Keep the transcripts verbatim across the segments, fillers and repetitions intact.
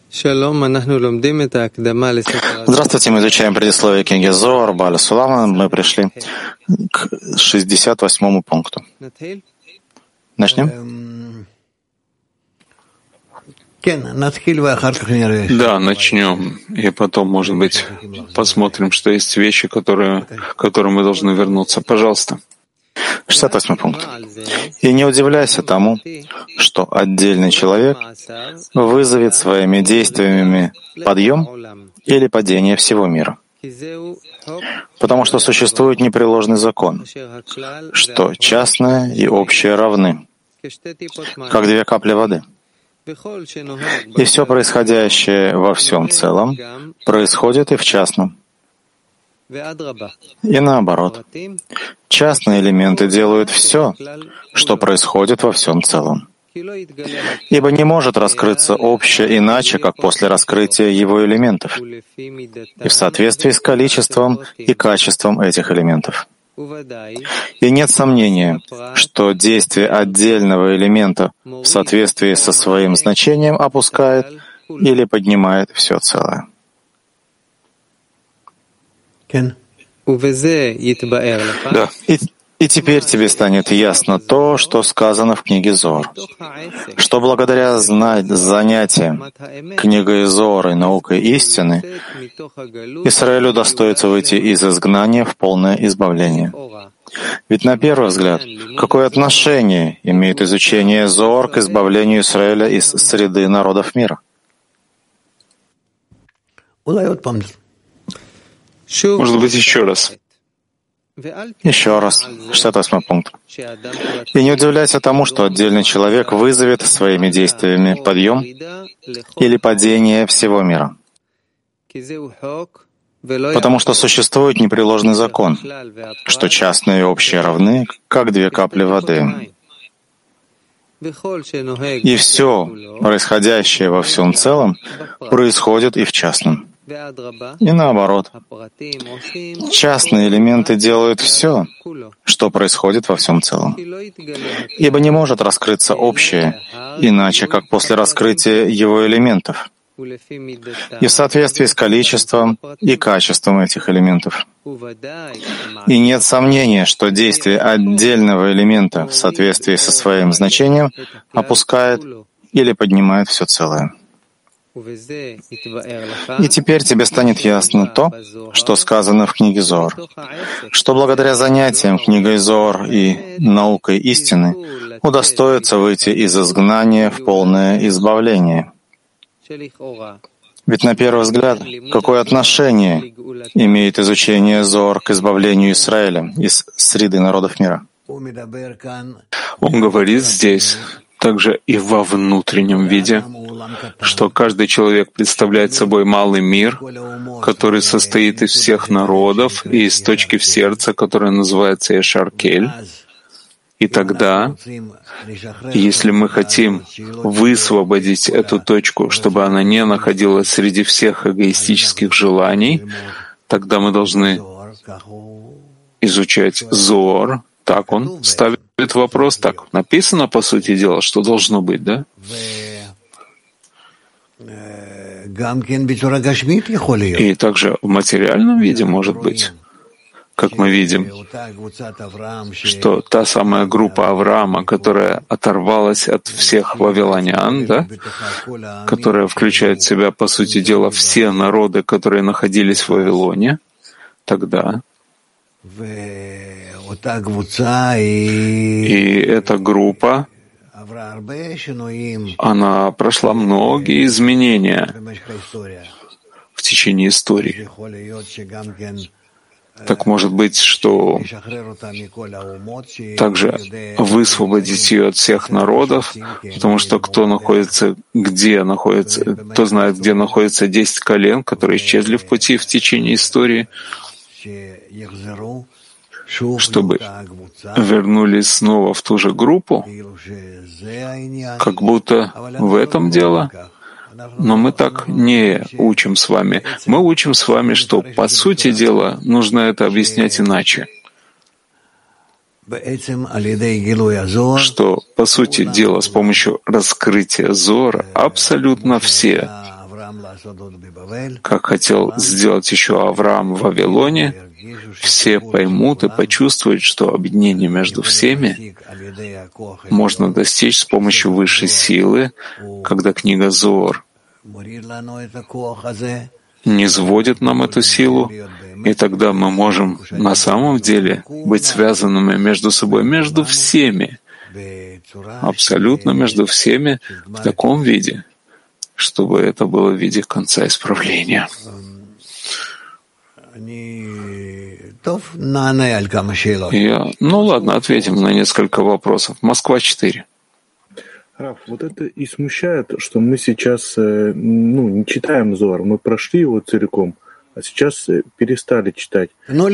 Здравствуйте, мы изучаем предисловие книги Зоар Бааля Сулама. Мы пришли к шестьдесят восьмому пункту. Начнем? Да, начнем. И потом, может быть, посмотрим, что есть вещи, которые, к которым мы должны вернуться. Пожалуйста. шестьдесят восьмой пункт. «И не удивляйся тому, что отдельный человек вызовет своими действиями подъем или падение всего мира, потому что существует непреложный закон, что частное и общее равны, как две капли воды. И все происходящее во всем целом происходит и в частном. И наоборот, частные элементы делают все, что происходит во всем целом. Ибо не может раскрыться общее иначе, как после раскрытия его элементов, и в соответствии с количеством и качеством этих элементов. И нет сомнения, что действие отдельного элемента в соответствии со своим значением опускает или поднимает все целое. Да. И, и теперь тебе станет ясно то, что сказано в книге Зоар, что благодаря знать, занятиям книгой Зоар и наукой истины Израилю достоится выйти из изгнания в полное избавление. Ведь на первый взгляд, какое отношение имеет изучение Зоар к избавлению Израиля из среды народов мира? Может быть, еще раз. Еще раз. шестьдесят восьмой пункт. «И не удивляйся тому, что отдельный человек вызовет своими действиями подъем или падение всего мира, потому что существует непреложный закон, что частное и общее равны, как две капли воды. И все происходящее во всем целом происходит и в частном. И наоборот, частные элементы делают все, что происходит во всем целом. Ибо не может раскрыться общее иначе, как после раскрытия его элементов, и в соответствии с количеством и качеством этих элементов. И нет сомнения, что действие отдельного элемента в соответствии со своим значением опускает или поднимает все целое. И теперь тебе станет ясно то, что сказано в книге Зоар, что благодаря занятиям книгой Зоар и наукой истины удостоится выйти из изгнания в полное избавление. Ведь на первый взгляд, какое отношение имеет изучение Зоар к избавлению Израиля из среды народов мира? Он говорит здесь также и во внутреннем виде, что каждый человек представляет собой малый мир, который состоит из всех народов и из точки в сердце, которая называется Ешар-Кель. И тогда, если мы хотим высвободить эту точку, чтобы она не находилась среди всех эгоистических желаний, тогда мы должны изучать Зоар. Так он ставит вопрос, так написано, по сути дела, что должно быть, да? И также в материальном виде, может быть, как мы видим, что та самая группа Авраама, которая оторвалась от всех вавилонян, да, которая включает в себя, по сути дела, все народы, которые находились в Вавилоне, тогда и эта группа, она прошла многие изменения в течение истории. Так может быть, что также высвободить ее от всех народов, потому что кто находится, где находится, кто знает, где находятся десять колен, которые исчезли в пути в течение истории, чтобы вернулись снова в ту же группу, как будто в этом дело. Но мы так не учим с вами. Мы учим с вами, что, по сути дела, нужно это объяснять иначе. Что, по сути дела, с помощью раскрытия Зоара абсолютно все как хотел сделать еще Авраам в Вавилоне, все поймут и почувствуют, что объединение между всеми можно достичь с помощью высшей силы, когда книга Зоар низводит нам эту силу, и тогда мы можем на самом деле быть связанными между собой, между всеми, абсолютно между всеми в таком виде, чтобы это было в виде конца исправления. Я, ну ладно, ответим на несколько вопросов. Москва четыре. Раф, вот это и смущает, что мы сейчас ну, не читаем Зоар, мы прошли его целиком, а сейчас перестали читать. Вот.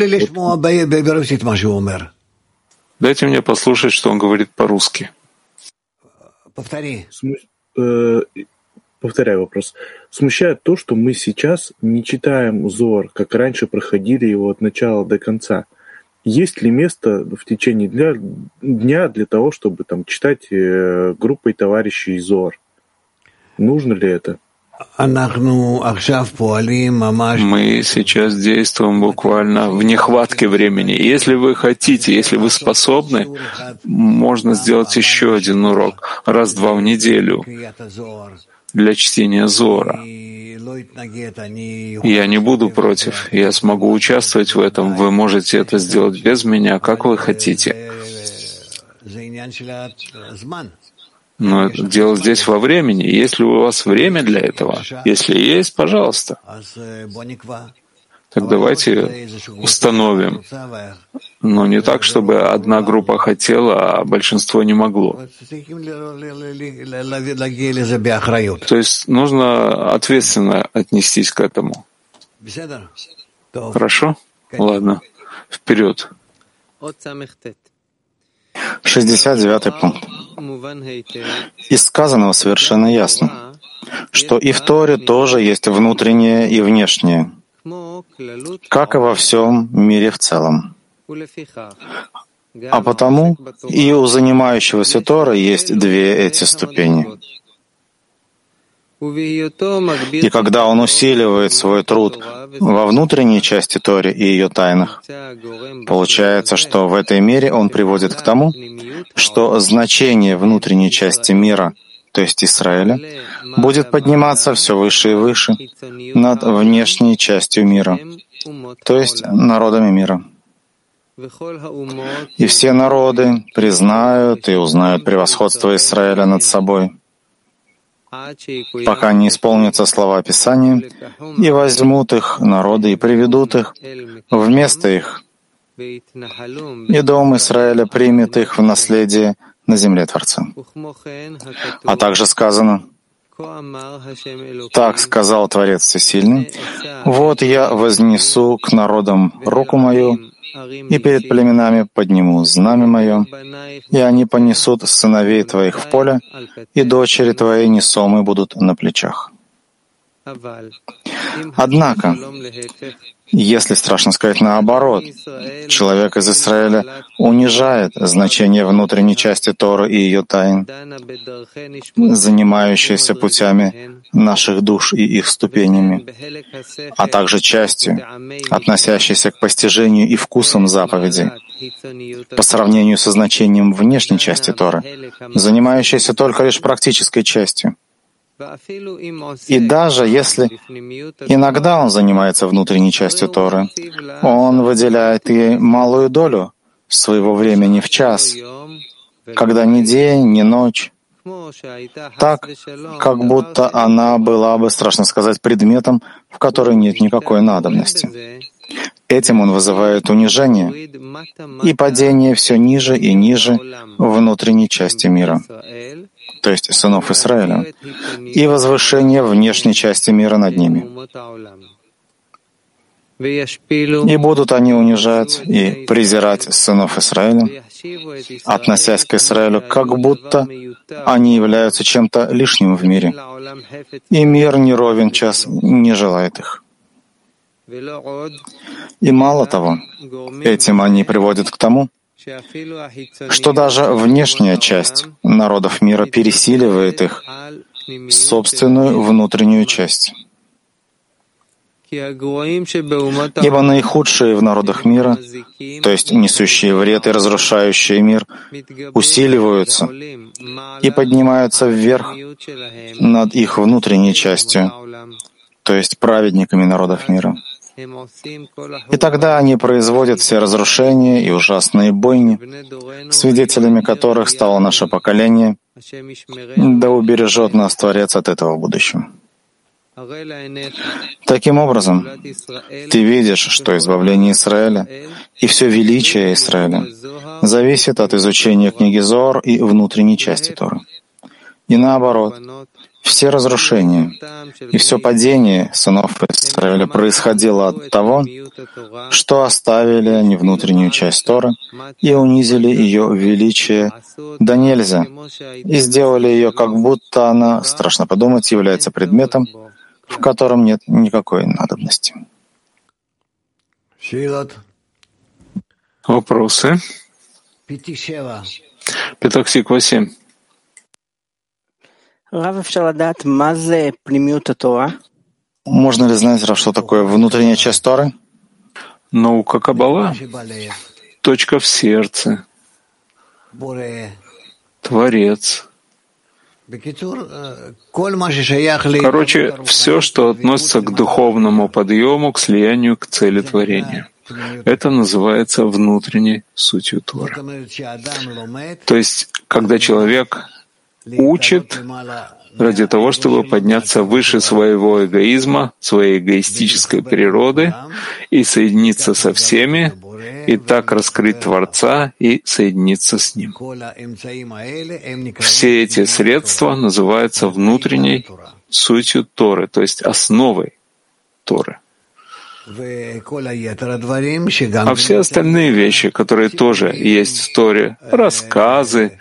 Дайте мне послушать, что он говорит по-русски. Повтори. Сму... Э, повторяю вопрос. Смущает то, что мы сейчас не читаем Зоар, как раньше проходили его от начала до конца. Есть ли место в течение дня, дня для того, чтобы там, читать э, группой товарищей Зоар? Нужно ли это? Мы сейчас действуем буквально в нехватке времени. Если вы хотите, если вы способны, можно сделать еще один урок, раз-два в неделю для чтения Зоара. Я не буду против, я смогу участвовать в этом. Вы можете это сделать без меня, как вы хотите. Но дело здесь во времени. Если у вас время для этого, если есть, пожалуйста. Так давайте установим. Но не так, чтобы одна группа хотела, а большинство не могло. То есть нужно ответственно отнестись к этому. Хорошо? Ладно. Вперед. шестьдесят девятый пункт. Из сказанного совершенно ясно, что и в Торе тоже есть внутреннее и внешнее, как и во всем мире в целом. А потому и у занимающегося Торой есть две эти ступени. И когда он усиливает свой труд во внутренней части Торы и ее тайнах, получается, что в этой мере он приводит к тому, что значение внутренней части мира, то есть Израиля, будет подниматься все выше и выше над внешней частью мира, то есть народами мира. И все народы признают и узнают превосходство Израиля над собой, пока не исполнятся слова Писания, и возьмут их народы и приведут их вместо их, и дом Израиля примет их в наследие на земле Творца. А также сказано: «Так сказал Творец Всесильный, вот я вознесу к народам руку мою, и перед племенами подниму знамя мое, и они понесут сыновей твоих в поле, и дочери твои несомы будут на плечах». Однако, если, страшно сказать, наоборот, человек из Израиля унижает значение внутренней части Торы и ее тайн, занимающейся путями наших душ и их ступенями, а также частью, относящейся к постижению и вкусам заповедей, по сравнению со значением внешней части Торы, занимающейся только лишь практической частью. И даже если иногда он занимается внутренней частью Торы, он выделяет ей малую долю своего времени в час, когда ни день, ни ночь, так, как будто она была бы, страшно сказать, предметом, в который нет никакой надобности. Этим он вызывает унижение и падение все ниже и ниже внутренней части мира, то есть сынов Израиля, и возвышение внешней части мира над ними. И будут они унижать и презирать сынов Израиля, относясь к Израилю, как будто они являются чем-то лишним в мире, и мир не ровен час не желает их. И мало того, этим они приводят к тому, что даже внешняя часть народов мира пересиливает их собственную внутреннюю часть. Ибо наихудшие в народах мира, то есть несущие вред и разрушающие мир, усиливаются и поднимаются вверх над их внутренней частью, то есть праведниками народов мира. И тогда они производят все разрушения и ужасные бойни, свидетелями которых стало наше поколение, да убережет нас Творец от этого в будущем. Таким образом, ты видишь, что избавление Израиля и все величие Израиля зависит от изучения книги Зоар и внутренней части Торы. И наоборот, все разрушения и все падение сынов Израиля происходило от того, что оставили они внутреннюю часть Торы и унизили ее величие да нельзя, и сделали ее, как будто она, страшно подумать, является предметом, в котором нет никакой надобности. Вопросы? Петахтиква семь. Можно ли знать, Рав, что такое внутренняя часть Торы? Наука Каббала. Точка в сердце. Творец. Короче, все, что относится к духовному подъему, к слиянию, к цели творения. Это называется внутренней сутью Торы. То есть, когда человек учит ради того, чтобы подняться выше своего эгоизма, своей эгоистической природы и соединиться со всеми, и так раскрыть Творца и соединиться с Ним. Все эти средства называются внутренней сутью Торы, то есть основой Торы. А все остальные вещи, которые тоже есть в Торе, рассказы,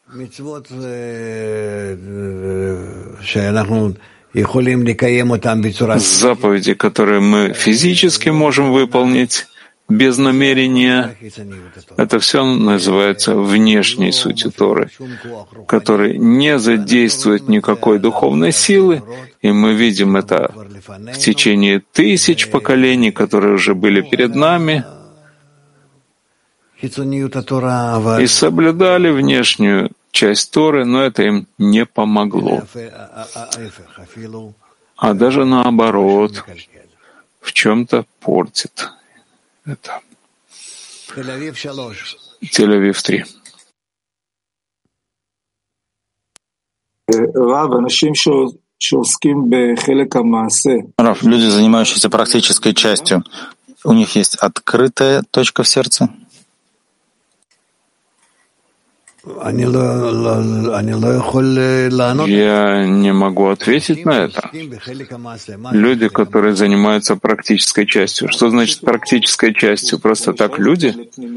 заповеди, которые мы физически можем выполнить без намерения, это все называется внешней сутью Торы, который не задействует никакой духовной силы, и мы видим это в течение тысяч поколений, которые уже были перед нами, и соблюдали внешнюю часть Торы, но это им не помогло. А даже наоборот, в чем-то портит это. Тель-Авив три. Рав, люди, занимающиеся практической частью, у них есть открытая точка в сердце? Я не могу ответить на это. Люди, которые занимаются практической частью. Что значит практической частью? Просто так люди?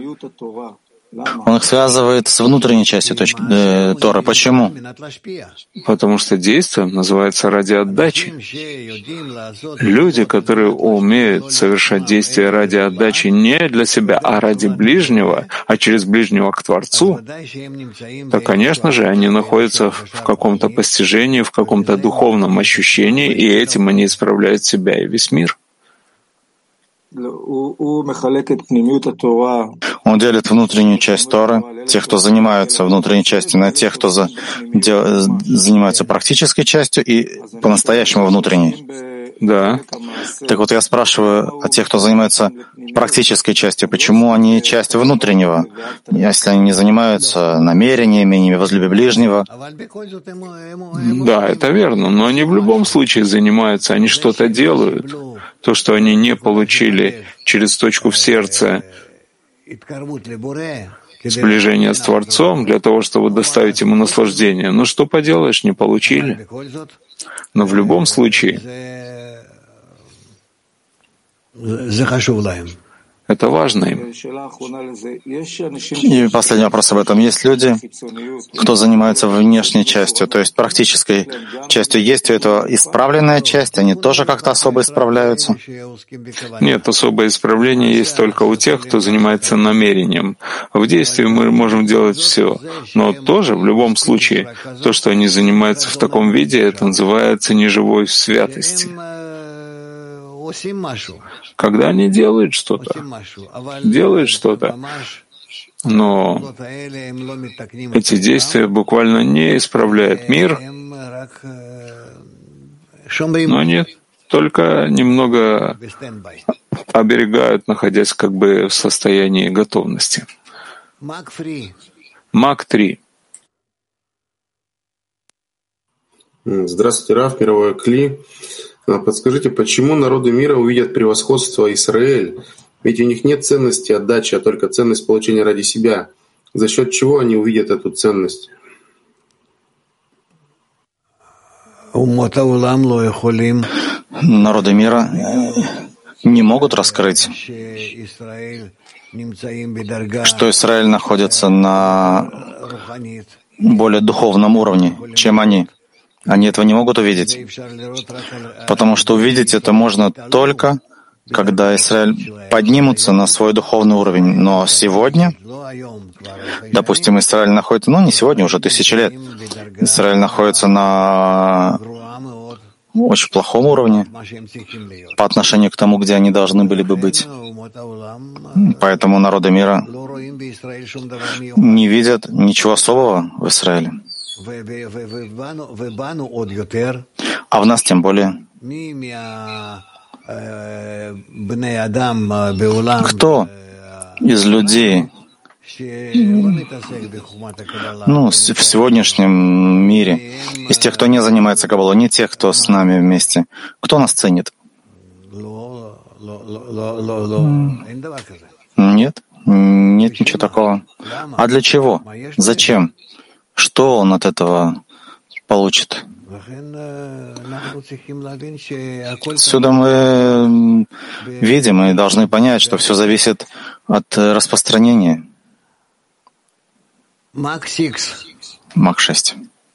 Он их связывает с внутренней частью точки, э, Тора. Почему? Потому что действие называется ради отдачи. Люди, которые умеют совершать действия ради отдачи не для себя, а ради ближнего, а через ближнего к Творцу, то, конечно же, они находятся в каком-то постижении, в каком-то духовном ощущении, и этим они исправляют себя и весь мир. Он делит внутреннюю часть Торы, тех, кто занимаются внутренней частью, на тех, кто за, де, занимаются практической частью и по-настоящему внутренней. Да. Так вот, я спрашиваю о тех, кто занимается практической частью, почему они часть внутреннего, если они не занимаются намерениями, не возлюбив ближнего? Да, это верно, но они в любом случае занимаются, они что-то делают. То, что они не получили через точку в сердце сближение с Творцом для того, чтобы доставить ему наслаждение. Ну что поделаешь, не получили. Но в любом случае это важно им. И последний вопрос об этом. Есть люди, кто занимается внешней частью, то есть практической частью. Есть у этого исправленная часть, они тоже как-то особо исправляются? Нет, особое исправление есть только у тех, кто занимается намерением. В действии мы можем делать все, но тоже в любом случае то, что они занимаются в таком виде, это называется неживой святости. когда они делают что-то, делают что-то, но эти действия буквально не исправляют мир, но они только немного оберегают, находясь как бы в состоянии готовности. Мак три. Здравствуйте, Рав, мировой Кли. Подскажите, почему народы мира увидят превосходство Израиль? Ведь у них нет ценности отдачи, а только ценность получения ради себя. За счет чего они увидят эту ценность? Народы мира не могут раскрыть, что Израиль находится на более духовном уровне, чем они. Они этого не могут увидеть, потому что увидеть это можно только, когда Израиль поднимутся на свой духовный уровень. Но сегодня, допустим, Израиль находится, ну не сегодня, уже тысячи лет, Израиль находится на очень плохом уровне по отношению к тому, где они должны были бы быть. Поэтому народы мира не видят ничего особого в Израиле. А в нас тем более. Кто из людей, ну, в сегодняшнем мире, из тех, кто не занимается каббалой, не тех, кто с нами вместе, кто нас ценит? Нет, нет ничего такого. А для чего? Зачем? Что он от этого получит? Отсюда мы видим и должны понять, что все зависит от распространения. Мак шесть.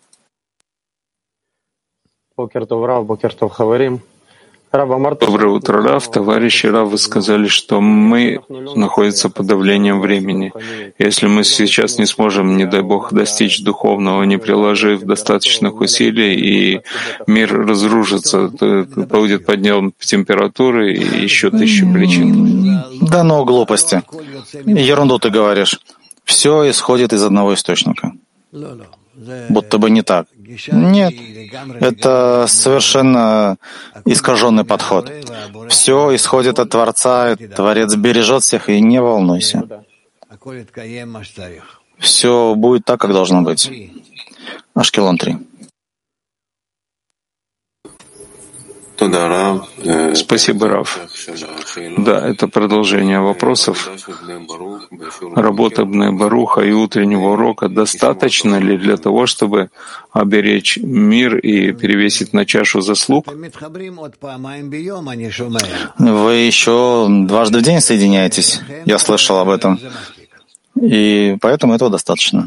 Доброе утро, Рав. Товарищи Рав, вы сказали, что мы находимся под давлением времени. Если мы сейчас не сможем, не дай Бог, достичь духовного, не приложив достаточных усилий, и мир разрушится, то будет подъем температуры и еще тысячу причин. Да ну, глупости. Ерунду ты говоришь. Все исходит из одного источника. Будто бы не так. Нет, это совершенно искаженный подход. Все исходит от Творца, и Творец бережет всех, и не волнуйся. Все будет так, как должно быть. Ашкелон три. Спасибо, Рав. Да, это продолжение вопросов. Работа Бней Баруха и утреннего урока достаточно ли для того, чтобы оберечь мир и перевесить на чашу заслуг? Вы еще дважды в день соединяетесь. Я слышал об этом. И поэтому этого достаточно.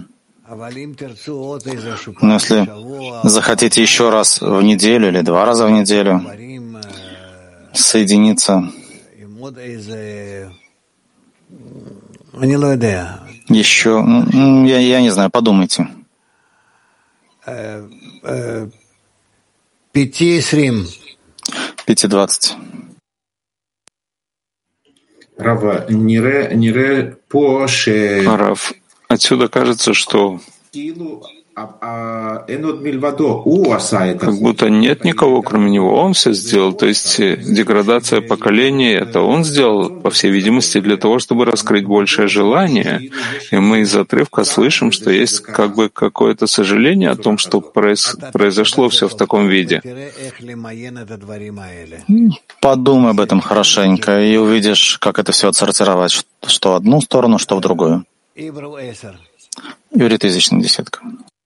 Но если захотите еще раз в неделю или два раза в неделю соединиться, еще, ну, я, я не знаю, подумайте. Пяти двадцать. Рав, отсюда кажется, что как будто нет никого, кроме него. Он все сделал. То есть деградация поколений — это он сделал, по всей видимости, для того, чтобы раскрыть большее желание. И мы из отрывка слышим, что есть как бы какое-то сожаление о том, что произ... произошло все в таком виде. Подумай об этом хорошенько и увидишь, как это все отсортировать, что в одну сторону, что в другую. Ивритоязычная десятка.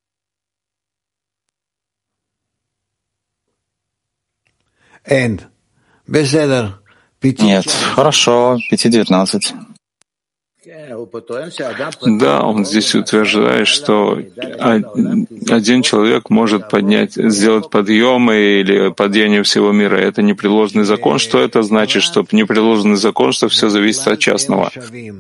Нет, хорошо, пяти девятнадцать. Да, он здесь утверждает, что один человек может поднять, сделать подъемы или падение всего мира. Это непреложный закон. Что это значит? Что непреложный закон, что все зависит от частного.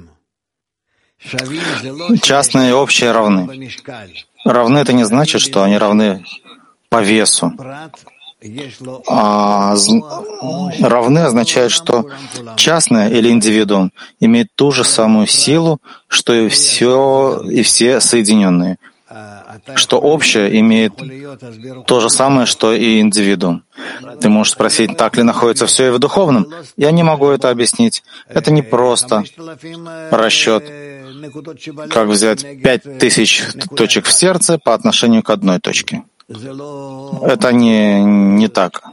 Частные и общие равны. Равны — это не значит, что они равны по весу. А равны означает, что частное или индивидуум имеет ту же самую силу, что и все, и все соединенные, что общее имеет то же самое, что и индивидуум. Ты можешь спросить, так ли находится все и в духовном? Я не могу это объяснить. Это не просто расчет, как взять пять тысяч точек в сердце по отношению к одной точке. Это не, не так.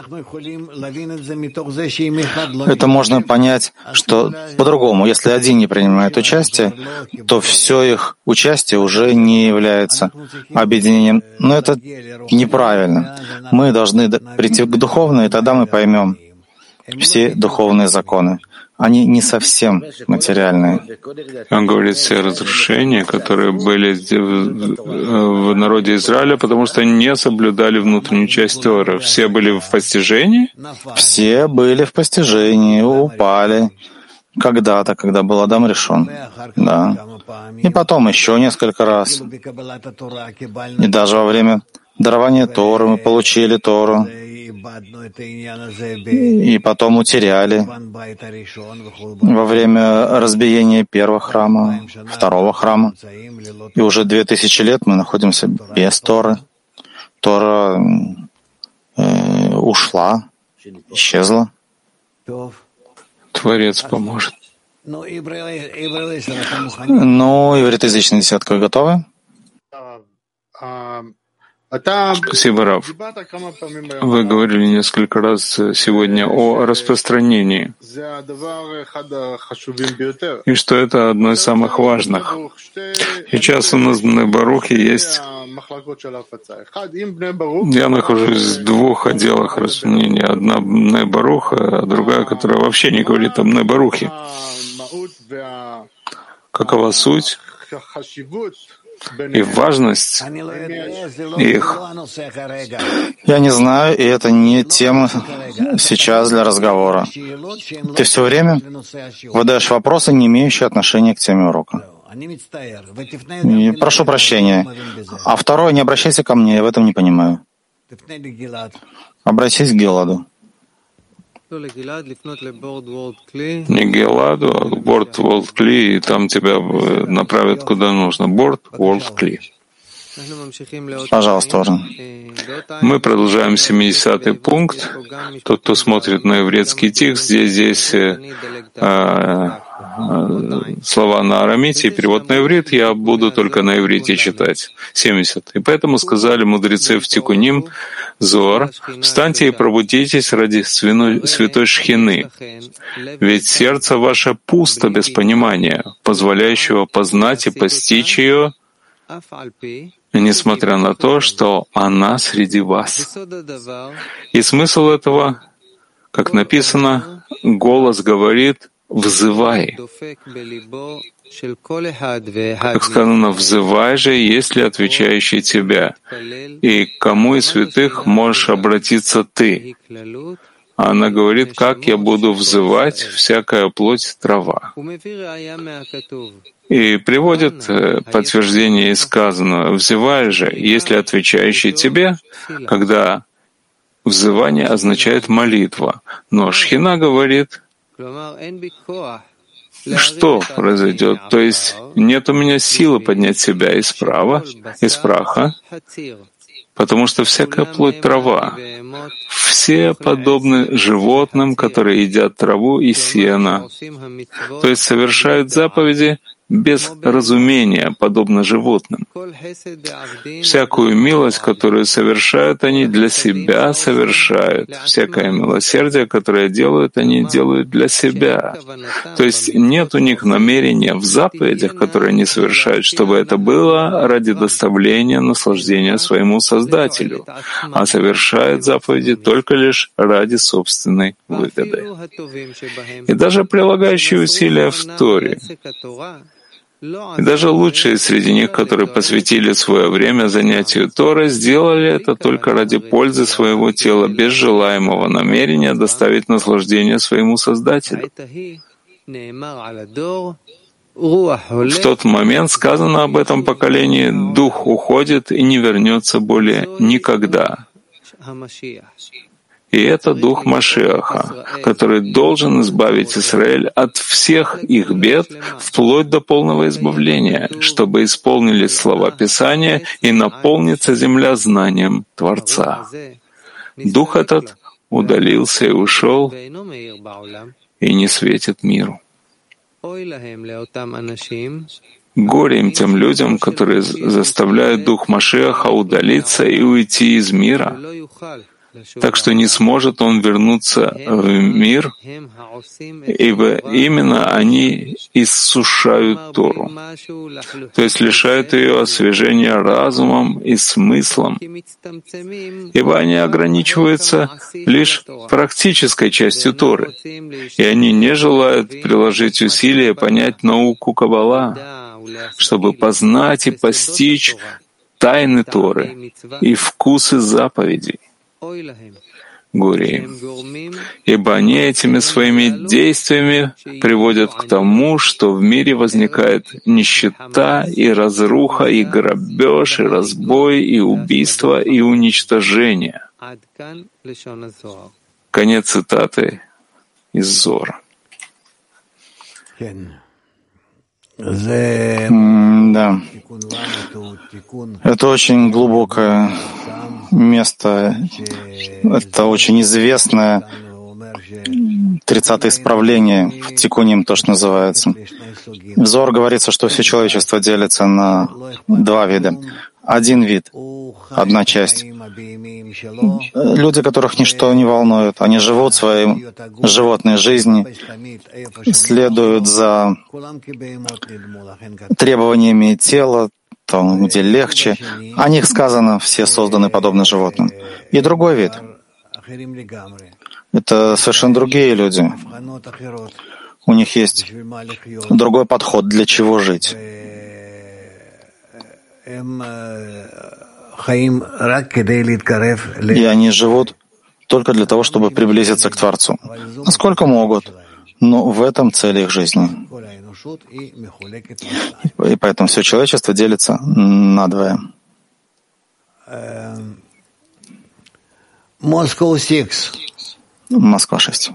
Это можно понять, что по-другому. Если один не принимает участие, то все их участие уже не является объединением. Но это неправильно. Мы должны прийти к духовному, и тогда мы поймем все духовные законы. Они не совсем материальные. Он говорит, все разрушения, которые были в народе Израиля, потому что они не соблюдали внутреннюю часть Торы. Все были в постижении? Все были в постижении, упали когда-то, когда был Адам решен. Да. И потом еще несколько раз. И даже во время дарования Торы мы получили Тору. И потом утеряли во время разбиения первого храма, второго храма. И уже две тысячи лет мы находимся без Торы. Тора э, ушла, исчезла. Творец поможет. Ну, ивритоязычная десятка готовы? Спасибо, Рав. Вы говорили несколько раз сегодня о распространении, и что это одно из самых важных. Сейчас у нас в Бней Барухе есть... Я нахожусь в двух отделах распространения. Одна Бней Баруха, а другая, которая вообще не говорит о Бней Барухе. Какова суть и важность их? Я не знаю, и это не тема сейчас для разговора. Ты все время выдаешь вопросы, не имеющие отношения к теме урока. И прошу прощения. А второе, не обращайся ко мне, я в этом не понимаю. Обратись к Геладу. Не Геладу, а Board World Kli, и там тебя направят куда нужно. Board World Kli. Пожалуйста, уже. Мы продолжаем семидесятый пункт. Тот, кто смотрит на ивритский текст, здесь, здесь э, э, слова на арамите и перевод на иврит, я буду только на иврите читать. семьдесят. И поэтому сказали мудрецы в Тикуним, Зоар, встаньте и пробудитесь ради святой Шхины, ведь сердце ваше пусто без понимания, позволяющего познать и постичь ее, несмотря на то, что она среди вас. И смысл этого, как написано, голос говорит «взывай». Как сказано, «взывай же, есть ли отвечающий тебя, и к кому из святых можешь обратиться ты?» А она говорит, как я буду взывать, всякая плоть трава. И приводит подтверждение из сказанного, «Взывай же, если отвечающий тебе», когда взывание означает молитва. Но Шхина говорит, что произойдет? То есть нет у меня силы поднять себя из права, из праха, потому что всякая плоть трава. Все подобны животным, которые едят траву и сено, то есть совершают заповеди без разумения, подобно животным. Всякую милость, которую совершают они, для себя совершают. Всякое милосердие, которое делают, они делают для себя. То есть нет у них намерения в заповедях, которые они совершают, чтобы это было ради доставления наслаждения своему Создателю, а совершают заповеди только лишь ради собственной выгоды. И даже прилагающие усилия в Торе, и даже лучшие среди них, которые посвятили свое время занятию Торой, сделали это только ради пользы своего тела, без желаемого намерения доставить наслаждение своему Создателю. В тот момент сказано об этом поколении: «Дух уходит и не вернется более никогда». И это дух Машиаха, который должен избавить Израиль от всех их бед, вплоть до полного избавления, чтобы исполнились слова Писания и наполнится земля знанием Творца. Дух этот удалился и ушел, и не светит миру. Горе им тем людям, которые заставляют Дух Машиаха удалиться и уйти из мира, так что не сможет он вернуться в мир, ибо именно они иссушают Тору, то есть лишают ее освежения разумом и смыслом, ибо они ограничиваются лишь практической частью Торы, и они не желают приложить усилия понять науку Каббала, чтобы познать и постичь тайны Торы и вкусы заповедей. Горе им, ибо они этими своими действиями приводят к тому, что в мире возникает нищета и разруха, и грабеж, и разбой, и убийство, и уничтожение. Конец цитаты из Зора. Да. Это очень глубокое место. Это очень известное тридцатое исправление, в Тикуним то, что называется. В Зор говорится, что все человечество делится на два вида. Один вид, одна часть. Люди, которых ничто не волнует, они живут своей животной жизнью, следуют за требованиями тела, там, где легче. О них сказано, все созданы подобно животным. И другой вид — это совершенно другие люди. У них есть другой подход, для чего жить. И они живут только для того, чтобы приблизиться к Творцу. Насколько могут, но в этом цель их жизни. И поэтому все человечество делится надвое. Москва шесть.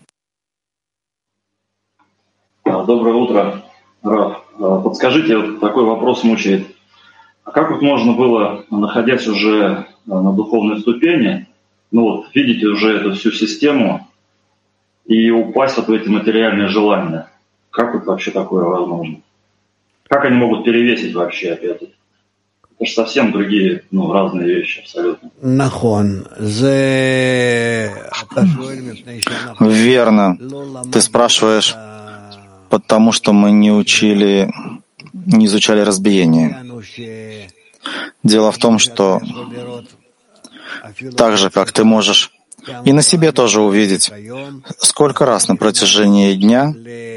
Доброе утро, Рав. Подскажите, вот такой вопрос мучает. А как вот можно было, находясь уже на духовной ступени, ну вот, видеть уже эту всю систему и упасть вот в эти материальные желания? Как вот вообще такое возможно? Как они могут перевесить вообще опять-таки? Это же совсем другие, ну, разные вещи абсолютно. Верно. Ты спрашиваешь, потому что мы не учили, не изучали разбиение. Дело в том, что так же, как ты можешь и на себе тоже увидеть, сколько раз на протяжении дня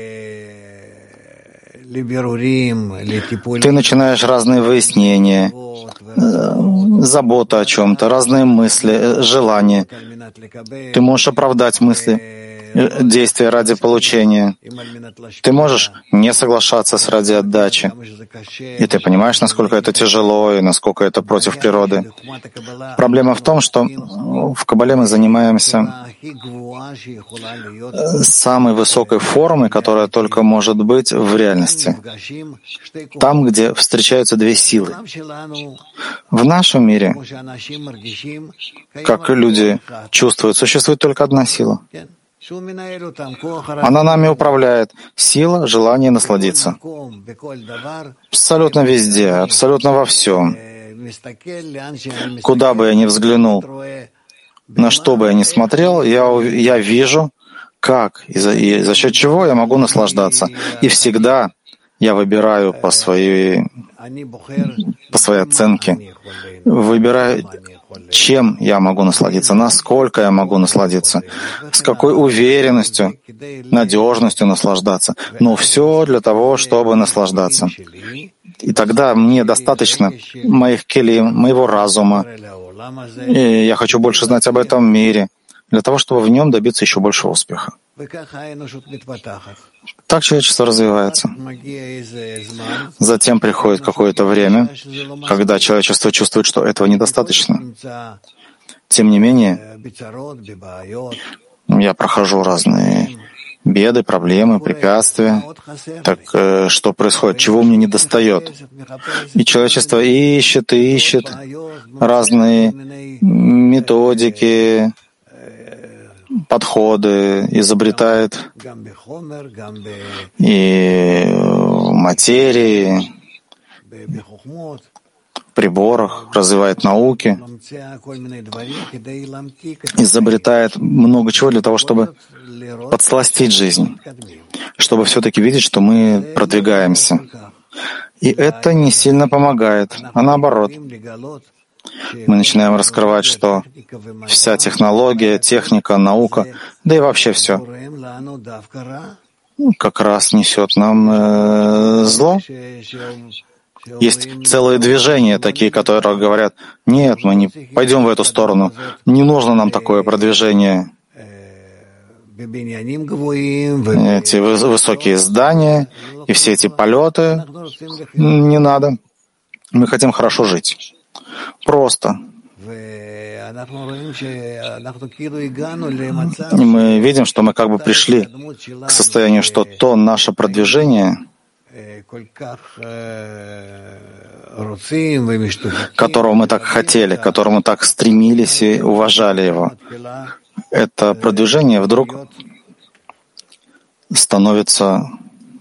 ты начинаешь разные выяснения, забота о чем-то, разные мысли, желания. Ты можешь оправдать мысли, действия ради получения. Ты можешь не соглашаться с ради отдачи. И ты понимаешь, насколько это тяжело и насколько это против природы. Проблема в том, что в Каббале мы занимаемся самой высокой формой, которая только может быть в реальности. Там, где встречаются две силы. В нашем мире, как люди чувствуют, существует только одна сила. Она нами управляет. Сила, желание насладиться. Абсолютно везде, абсолютно во всем. Куда бы я ни взглянул, на что бы я ни смотрел, я, я вижу, как и за, и за счет чего я могу наслаждаться. И всегда я выбираю по своей, по своей оценке, выбираю, чем я могу насладиться, насколько я могу насладиться, с какой уверенностью, надежностью наслаждаться. Но все для того, чтобы наслаждаться. И тогда мне достаточно моих келим, моего разума. И я хочу больше знать об этом мире, для того, чтобы в нем добиться еще большего успеха. Так человечество развивается. Затем приходит какое-то время, когда человечество чувствует, что этого недостаточно. Тем не менее, я прохожу разные беды, проблемы, препятствия. Так что происходит? Чего мне недостает? И человечество ищет и ищет разные методики, подходы, изобретает и в материи, в приборах, развивает науки, изобретает много чего для того, чтобы подсластить жизнь, чтобы все-таки видеть, что мы продвигаемся. И это не сильно помогает, а наоборот. Мы начинаем раскрывать, что вся технология, техника, наука, да и вообще все, как раз несет нам э, зло. Есть целые движения такие, которые говорят: нет, мы не пойдем в эту сторону, не нужно нам такое продвижение. Эти высокие здания и все эти полеты не надо. Мы хотим хорошо жить. Просто. И мы видим, что мы как бы пришли к состоянию, что то наше продвижение, которого мы так хотели, к которому мы так стремились и уважали его, это продвижение вдруг становится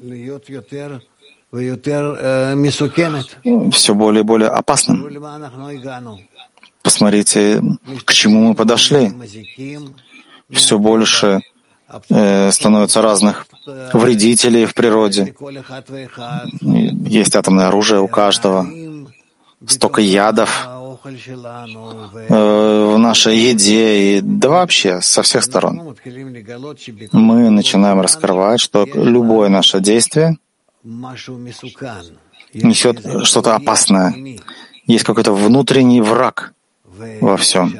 все более и более опасным. Посмотрите, к чему мы подошли. Все больше э, становится разных вредителей в природе. Есть атомное оружие у каждого. Столько ядов э, в нашей еде, и да вообще со всех сторон. Мы начинаем раскрывать, что любое наше действие несет что-то опасное. Есть какой-то внутренний враг во всем.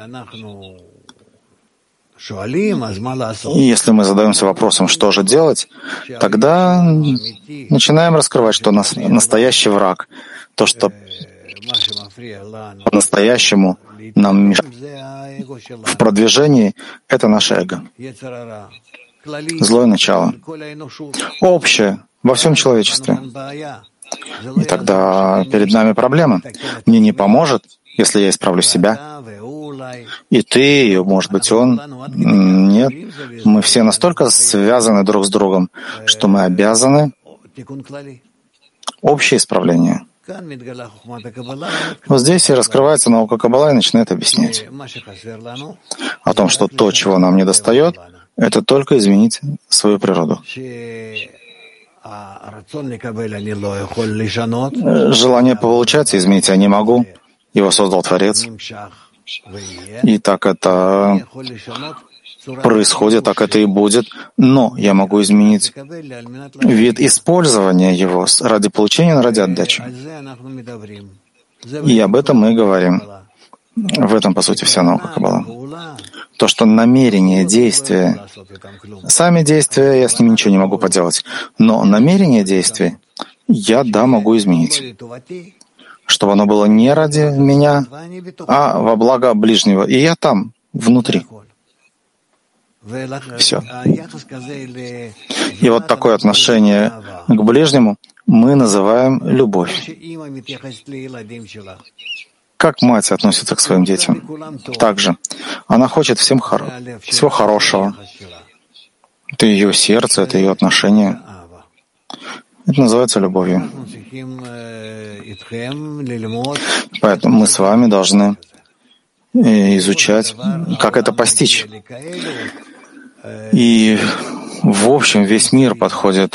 И если мы задаемся вопросом, что же делать, тогда начинаем раскрывать, что нас настоящий враг, то, что по-настоящему нам мешает в продвижении, это наше эго. Злое начало. Общее во всем человечестве. И тогда перед нами проблема. Мне не поможет, если я исправлю себя. И ты, и, может быть, он. Нет. Мы все настолько связаны друг с другом, что мы обязаны общее исправление. Вот здесь и раскрывается наука Каббала и начинает объяснять о том, что то, чего нам недостает, это только изменить свою природу. Желание получать изменить я не могу. Его создал Творец. И так это происходит, так это и будет. Но я могу изменить вид использования его ради получения, ради отдачи. И об этом мы и говорим. В этом, по сути, вся наука Каббала. То, что намерение, действия, сами действия, я с ними ничего не могу поделать, но намерение действий я, да, могу изменить, чтобы оно было не ради меня, а во благо ближнего. И я там, внутри. Все. И вот такое отношение к ближнему мы называем любовь. Как мать относится к своим детям? Также. Она хочет всем хор... всего хорошего. Это ее сердце, это ее отношение. Это называется любовью. Поэтому мы с вами должны изучать, как это постичь. И в общем весь мир подходит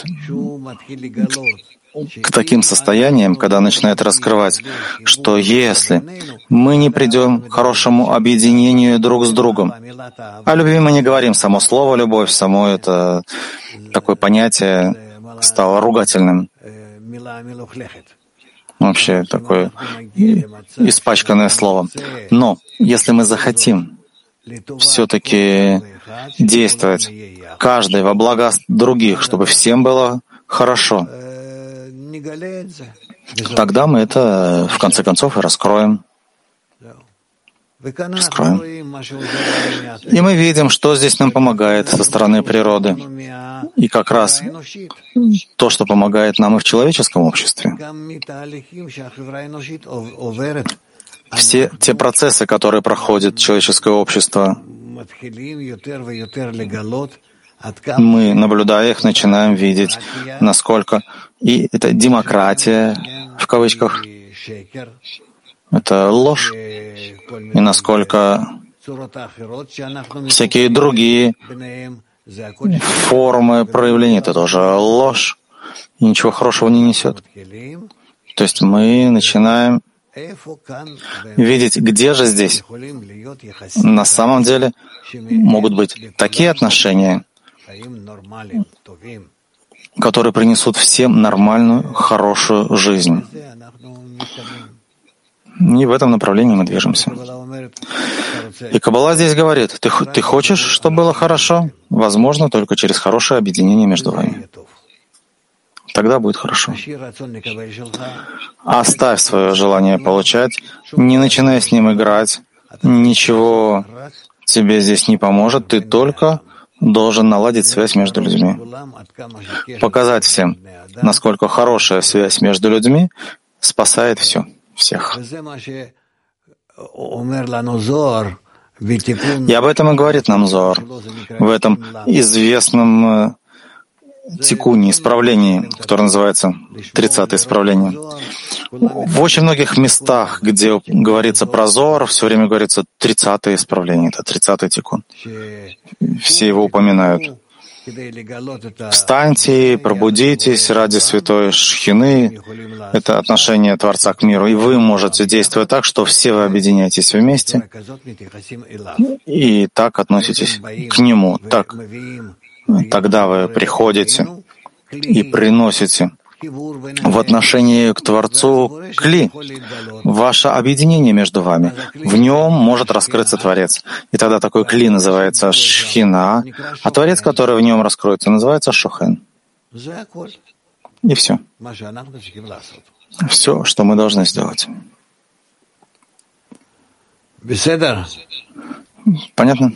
к таким состояниям, когда начинает раскрывать, что если мы не придем к хорошему объединению друг с другом, о любви мы не говорим, само слово «любовь», само это такое понятие стало ругательным. Вообще такое испачканное слово. Но если мы захотим все-таки действовать каждый во благо других, чтобы всем было хорошо, тогда мы это в конце концов и раскроем. Вскроем. И мы видим, что здесь нам помогает со стороны природы. И как раз то, что помогает нам и в человеческом обществе. Все те процессы, которые проходит человеческое общество, мы, наблюдая их, начинаем видеть, насколько и это демократия, в кавычках, это ложь, и насколько всякие другие формы проявления — это тоже ложь, и ничего хорошего не несет. То есть мы начинаем видеть, где же здесь на самом деле могут быть такие отношения, которые принесут всем нормальную, хорошую жизнь. И в этом направлении мы движемся. И Каббала здесь говорит, ты, ты хочешь, чтобы было хорошо? Возможно, только через хорошее объединение между вами. Тогда будет хорошо. Оставь свое желание получать, не начинай с ним играть, ничего тебе здесь не поможет, ты только должен наладить связь между людьми. Показать всем, насколько хорошая связь между людьми спасает все, всех. И об этом и говорит нам Зоар, в этом известном тикуне, исправлении, которое называется тридцатое исправление. В очень многих местах, где говорится про Зоар, все время говорится тридцатое исправление, это тридцатый тикун. Все его упоминают. Встаньте, пробудитесь ради святой Шхины. Это отношение Творца к миру. И вы можете действовать так, что все вы объединяетесь вместе и так относитесь к Нему. Так, тогда вы приходите и приносите в отношении к Творцу кли, ваше объединение между вами. В нем может раскрыться Творец. И тогда такой кли называется Шхина, а Творец, который в нем раскроется, называется Шохен. И все. Все, что мы должны сделать. Понятно?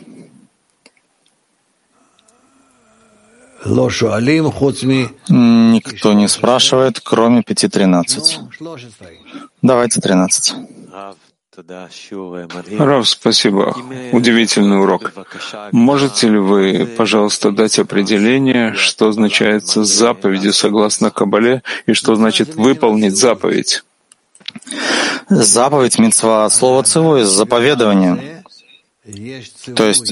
Никто не спрашивает, кроме пяти тринадцать. Давайте тринадцать. Рав, спасибо. Удивительный урок. Можете ли вы, пожалуйста, дать определение, что означает заповедью согласно Кабале и что значит выполнить заповедь? Заповедь, мицва, от слова циву, из заповедования. То есть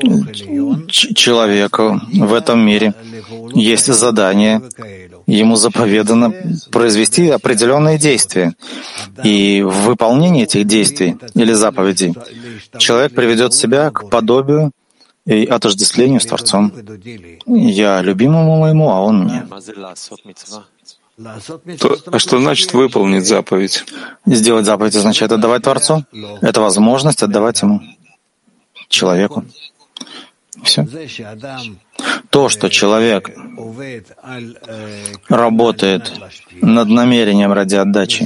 человеку в этом мире есть задание, ему заповедано произвести определенные действия. И в выполнении этих действий или заповедей человек приведет себя к подобию и отождествлению с Творцом. Я любимому моему, а он мне. То, а что значит выполнить заповедь? Сделать заповедь означает отдавать Творцу. Это возможность отдавать Ему, человеку. Все. То, что человек работает над намерением ради отдачи,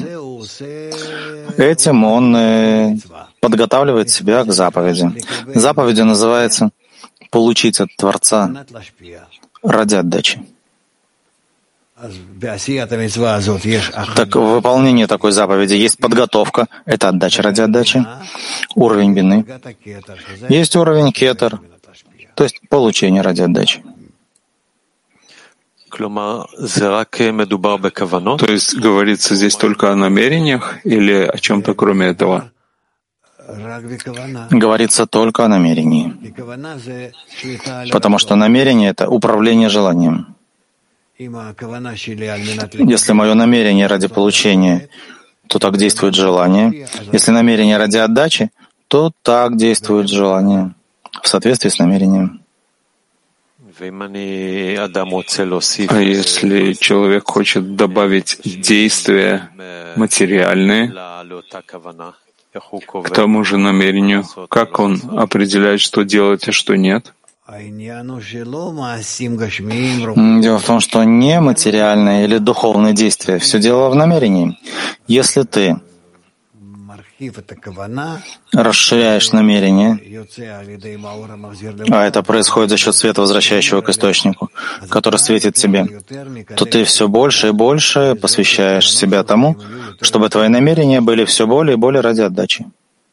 этим он подготавливает себя к заповеди. Заповедью называется «получить от Творца ради отдачи». Так в выполнении такой заповеди есть подготовка, это отдача ради отдачи, уровень бины. Есть уровень кетер, то есть получение ради отдачи. То есть говорится здесь только о намерениях или о чем-то кроме этого? Говорится только о намерении, потому что намерение — это управление желанием. Если мое намерение ради получения, то так действует желание. Если намерение ради отдачи, то так действует желание в соответствии с намерением. А если человек хочет добавить действия материальные к тому же намерению, как он определяет, что делать, а что нет? Дело в том, что не материальное или духовное действие, все дело в намерении. Если ты расширяешь намерение, а это происходит за счет света, возвращающего к источнику, который светит тебе, то ты все больше и больше посвящаешь себя тому, чтобы твои намерения были все более и более ради отдачи.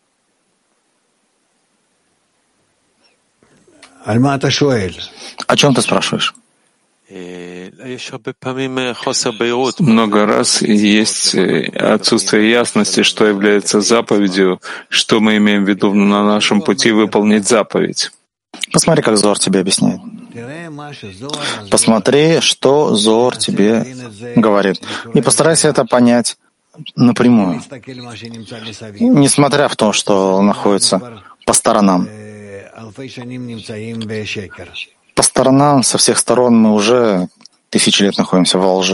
О чем ты спрашиваешь? Много раз есть отсутствие ясности, что является заповедью, что мы имеем в виду на нашем пути выполнить заповедь. Посмотри, как Зоар тебе объясняет. Посмотри, что Зоар тебе говорит. И постарайся это понять напрямую, несмотря в то, что находится по сторонам. По сторонам, со всех сторон мы уже тысячи лет находимся во лжи.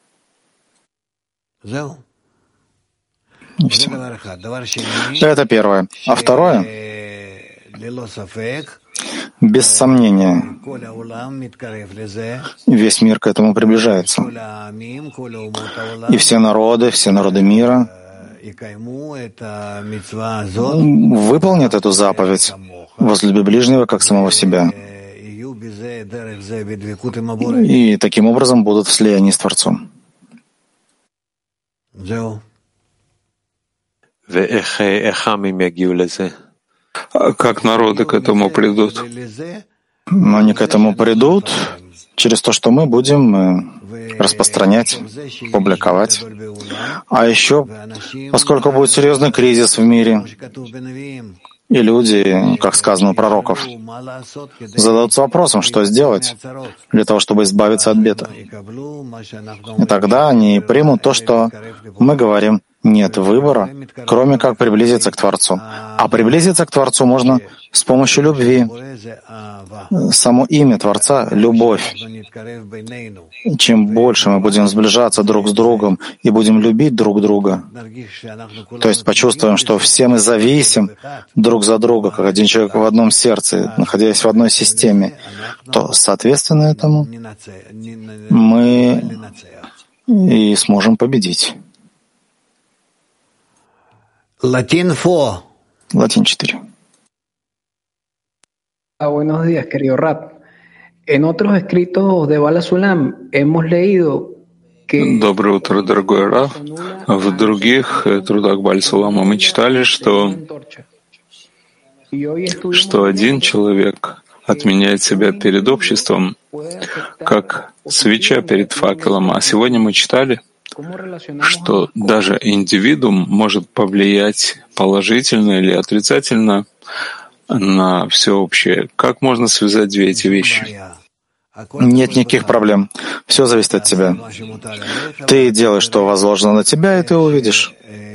И все. Это первое. А второе, без сомнения, весь мир к этому приближается. И все народы, все народы мира выполнят эту заповедь: возлюби ближнего как самого себя. И таким образом будут в слиянии с Творцом. А как народы к этому придут? Но они к этому придут через то, что мы будем распространять, публиковать. А еще, поскольку будет серьезный кризис в мире, и люди, как сказано у пророков, задаются вопросом, что сделать для того, чтобы избавиться от беда. И тогда они примут то, что мы говорим: нет выбора, кроме как приблизиться к Творцу. А приблизиться к Творцу можно с помощью любви. Само имя Творца — любовь. Чем больше мы будем сближаться друг с другом и будем любить друг друга, то есть почувствуем, что все мы зависим друг за друга, как один человек в одном сердце, находясь в одной системе, то, соответственно этому, мы и сможем победить. Латин четыре. Ah, buenos días, querido Rab. En otros escritos de Bala Sulam hemos leído que... Доброе утро, дорогой Рав. В других трудах Бааль Сулама мы читали, что, что один человек отменяет себя перед обществом, как свеча перед факелом. А сегодня мы читали, что даже индивидуум может повлиять положительно или отрицательно на всеобщее. Как можно связать две эти вещи? Нет никаких проблем. Все зависит от тебя. Ты делаешь, что возложено на тебя, и ты увидишь,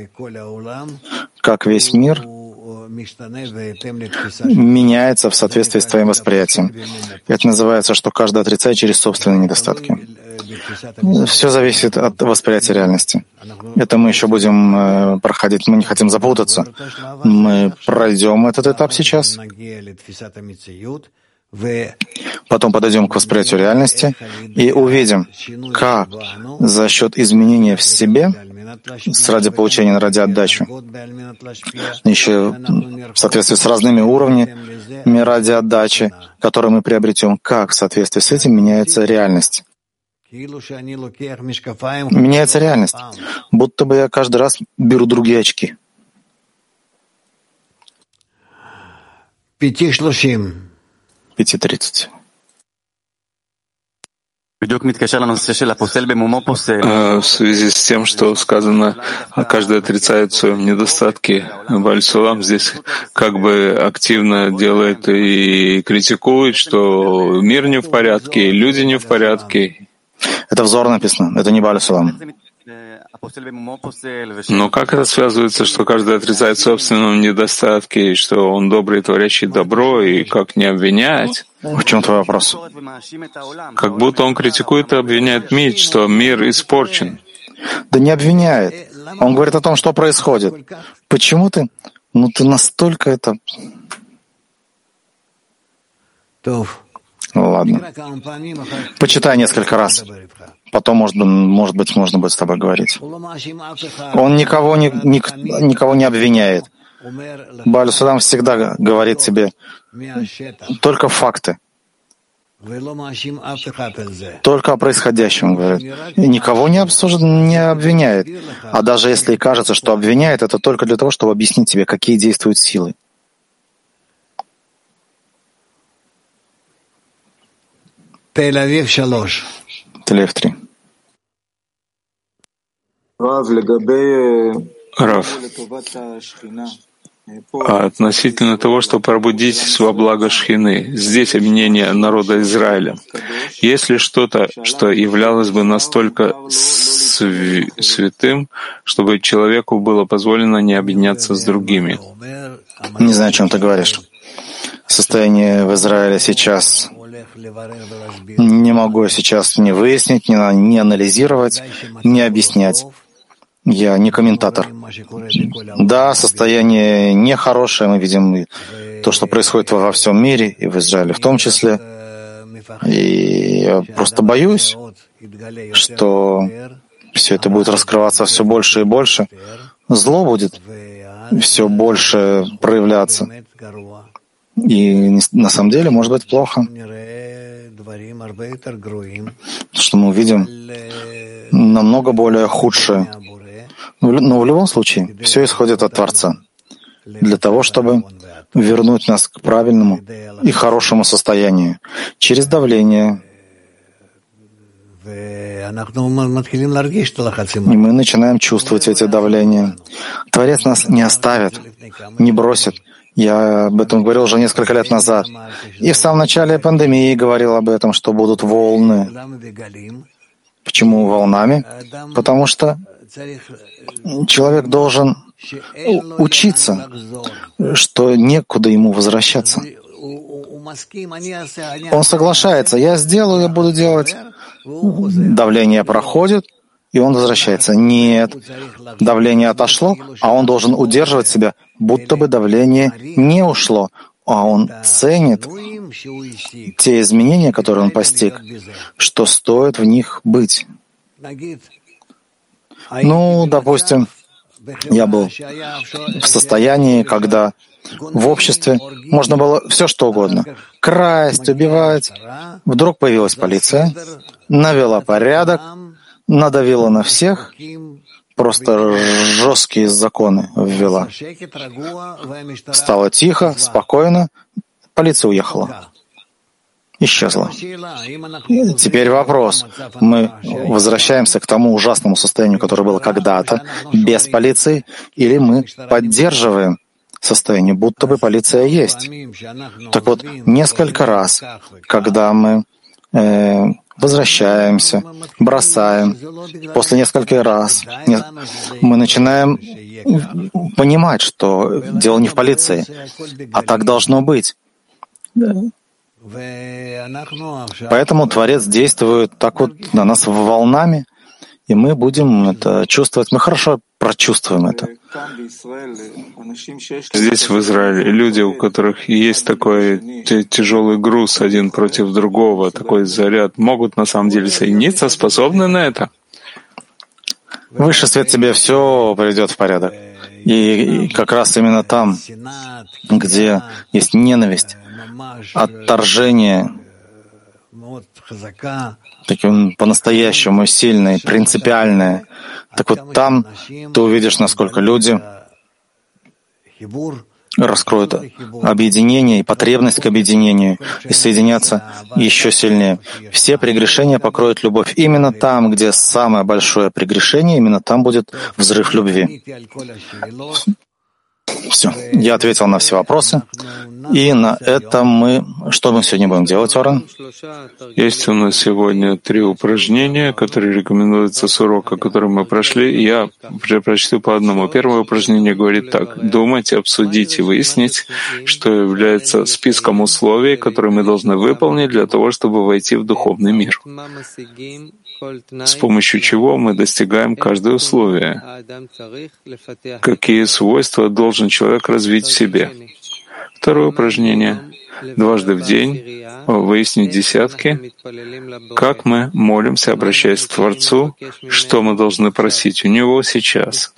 как весь мир меняется в соответствии с твоим восприятием. Это называется, что каждый отрицает через собственные недостатки. Все зависит от восприятия реальности. Это мы еще будем проходить. Мы не хотим запутаться. Мы пройдем этот этап сейчас. Потом подойдем к восприятию реальности и увидим, как за счет изменения в себе, ради получения, ради отдачи, еще в соответствии с разными уровнями ради отдачи, которые мы приобретем, как в соответствии с этим меняется реальность. Меняется реальность, будто бы я каждый раз беру другие очки. пять тридцать. В связи с тем, что сказано, каждый отрицает свои недостатки, Бааль Сулам здесь как бы активно делает и критикует, что мир не в порядке, люди не в порядке. Это в Зоар написано, это не Бааль Сулам. Но как это связывается, что каждый отрицает собственные недостатки, и что он добрый, творящий добро, и как не обвинять? В чем твой вопрос? Как будто он критикует и обвиняет мир, что мир испорчен. Да не обвиняет. Он говорит о том, что происходит. Почему ты? Ну ты настолько это... Ладно. Почитай несколько раз. Потом, может, может быть, можно будет с тобой говорить. Он никого не, ник, никого не обвиняет. Бааль Сулам всегда говорит тебе только факты. Только о происходящем говорит. И никого не, обсужд... не обвиняет. А даже если и кажется, что обвиняет, это только для того, чтобы объяснить тебе, какие действуют силы. Тель-Авив три. Рав, а относительно того, чтобы пробудитесь во благо Шхины, здесь объединение народа Израиля, есть ли что-то, что являлось бы настолько св... святым, чтобы человеку было позволено не объединяться с другими? Не знаю, о чем ты говоришь. Состояние в Израиле сейчас не могу сейчас не выяснить, не, не анализировать, не объяснять. Я не комментатор. Да, состояние нехорошее, мы видим то, что происходит во всем мире, и в Израиле в том числе. И я просто боюсь, что все это будет раскрываться все больше и больше. Зло будет все больше проявляться. И на самом деле может быть плохо, что мы увидим намного более худшее. Но в любом случае все исходит от Творца для того, чтобы вернуть нас к правильному и хорошему состоянию через давление. И мы начинаем чувствовать эти давления. Творец нас не оставит, не бросит. Я об этом говорил уже несколько лет назад. И в самом начале пандемии говорил об этом, что будут волны. Почему волнами? Потому что человек должен учиться, что некуда ему возвращаться. Он соглашается, я сделаю, я буду делать. Давление проходит, и он возвращается. Нет, давление отошло, а он должен удерживать себя, будто бы давление не ушло, а он ценит те изменения, которые он постиг, что стоит в них быть. Ну, допустим, я был в состоянии, когда в обществе можно было все что угодно — красть, убивать. Вдруг появилась полиция, навела порядок, надавила на всех, просто жесткие законы ввела. Стало тихо, спокойно, полиция уехала. Исчезла. Теперь вопрос. Мы возвращаемся к тому ужасному состоянию, которое было когда-то, без полиции, или мы поддерживаем состояние, будто бы полиция есть? Так вот, несколько раз, когда мы э, возвращаемся, бросаем, после нескольких раз мы начинаем понимать, что дело не в полиции, а так должно быть. Поэтому Творец действует так вот на нас волнами, и мы будем это чувствовать. Мы хорошо прочувствуем это. Здесь, в Израиле, люди, у которых есть такой тяжелый груз один против другого, такой заряд, могут на самом деле соединиться, способны на это? Высший свет тебе все приведет в порядок. И как раз именно там, где есть ненависть, отторжение, таким по-настоящему сильное, принципиальное. Так вот там ты увидишь, насколько люди раскроют объединение и потребность к объединению и соединятся еще сильнее. Все прегрешения покроет любовь. Именно там, где самое большое прегрешение, именно там будет взрыв любви. Все. Я ответил на все вопросы. И на этом мы... Что мы сегодня будем делать, Орен? Есть у нас сегодня три упражнения, которые рекомендуются с урока, который мы прошли. Я уже прочту по одному. Первое упражнение говорит так. Думать, обсудить и выяснить, что является списком условий, которые мы должны выполнить для того, чтобы войти в духовный мир. С помощью чего мы достигаем каждое условие. Какие свойства должен человек развить в себе. Второе упражнение. дважды в день выяснить десятки, как мы молимся, обращаясь к Творцу, что мы должны просить у Него сейчас.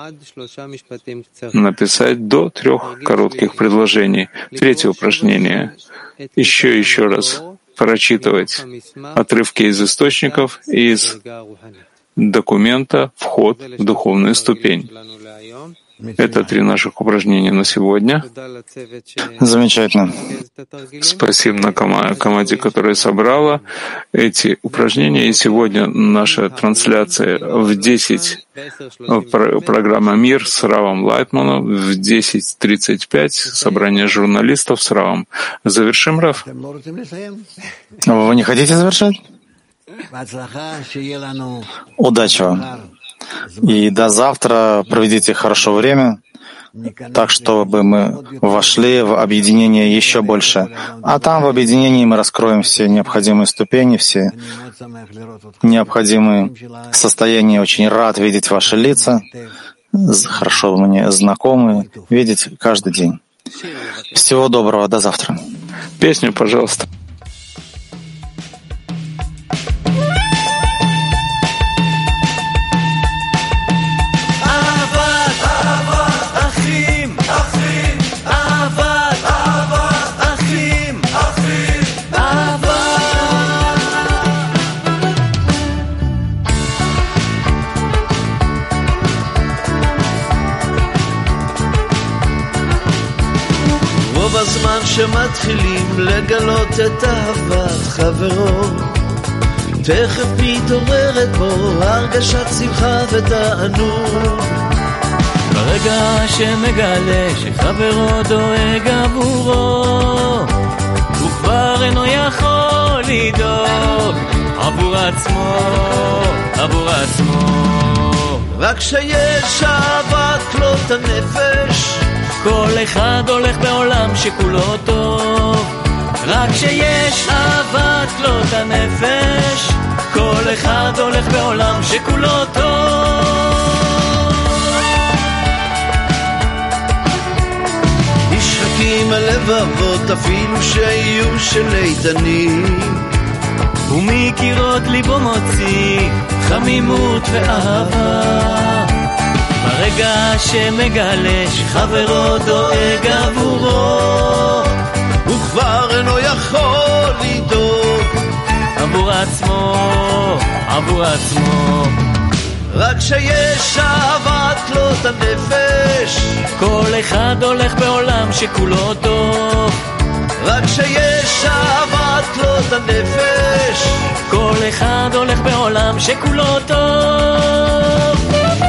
Написать до трех коротких предложений. Третье упражнение. Еще и еще раз прочитывать отрывки из источников и из документа «Вход в духовную ступень». Это три наших упражнения на сегодня. Замечательно. Спасибо на команде, которая собрала эти упражнения. И сегодня наша трансляция в десять, программа «Мир» с Равом Лайтманом, в десять тридцать пять собрание журналистов с Равом. Завершим, Рав? Вы не хотите завершать? Удачи вам. И до завтра проведите хорошо время, так, чтобы мы вошли в объединение еще больше. А там в объединении мы раскроем все необходимые ступени, все необходимые состояния. Очень рад видеть ваши лица, хорошо мне знакомые, видеть каждый день. Всего доброго, до завтра. Песню, пожалуйста. בזמן שמתחילים לגלות את אהבת חברו תכף מתעוררת בו הרגשת שמחה ותענוג ברגע שמגלה שחברו דואג עבורו הוא כבר אינו יכול לדאוג עבור עצמו, עבור עצמו רק שיש אהבת כלות הנפש כל אחד הולך בעולם שכולו טוב רק שיש אהבת כלות הנפש כל אחד הולך בעולם שכולו טוב נשחקים הלבבות אפילו שיהיו של איתנים ומקירות ליבו מוציא חמימות ואהבה ברגע שמגלה שחברו דואג עבורו הוא כבר אינו יכול לדאוג עבור עצמו, עבור עצמו רק שיש אהבת כלות הנפש כל אחד הולך בעולם שכולו טוב רק שיש אהבת כלות הנפש כל אחד הולך בעולם שכולו טוב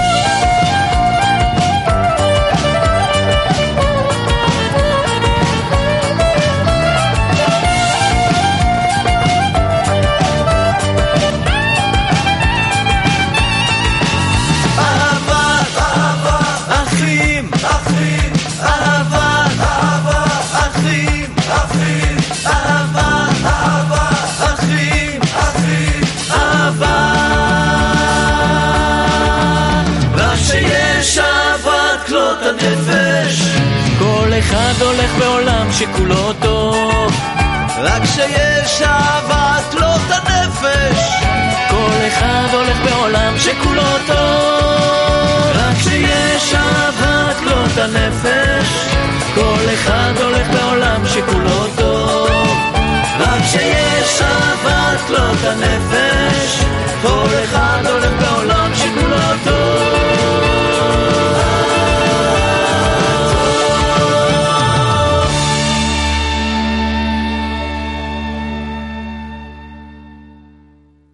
כל אחד הולך בעולם שכולו טוב רק שיש אהבת כלות הנפש כל אחד הולך בעולם שכולו טוב רק שיש אהבת כלות הנפש כל אחד הולך בעולם שכולו טוב רק שיש אהבת כלות הנפש